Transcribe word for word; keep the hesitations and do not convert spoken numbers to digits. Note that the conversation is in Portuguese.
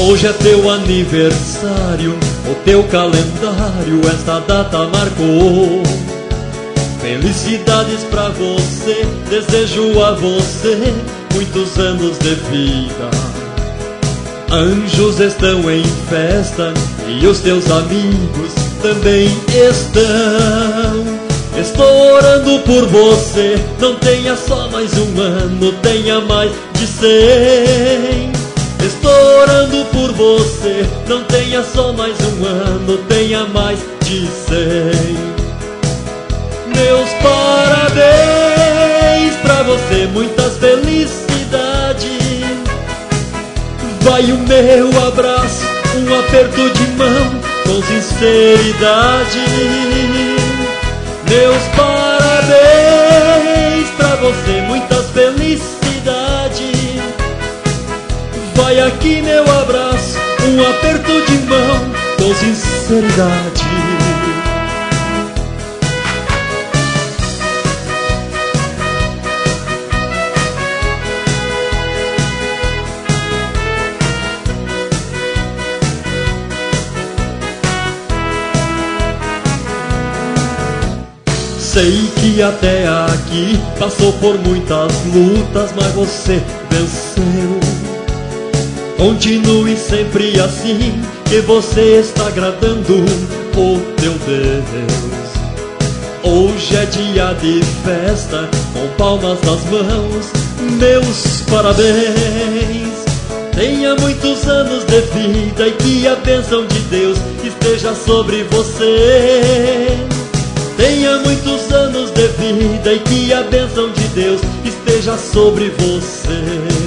Hoje é teu aniversário, o teu calendário esta data marcou. Felicidades pra você, desejo a você muitos anos de vida. Anjos estão em festa e os teus amigos também estão. Estou orando por você, não tenha só mais um ano, tenha mais de cem. Estou orando por você, não tenha só mais um ano, tenha mais de cem. Meus parabéns pra você, muitas felicidades. Vai o meu abraço, um aperto de mão com sinceridade. Meus parabéns pra você, muitas felicidades. Vai aqui meu abraço, um aperto de mão com sinceridade. Sei que até aqui passou por muitas lutas, mas você venceu. Continue sempre assim, que você está agradando o teu Deus. Hoje é dia de festa, com palmas nas mãos, meus parabéns. Tenha muitos anos de vida e que a bênção de Deus esteja sobre você. Tenha muitos anos de vida e que a bênção de Deus esteja sobre você.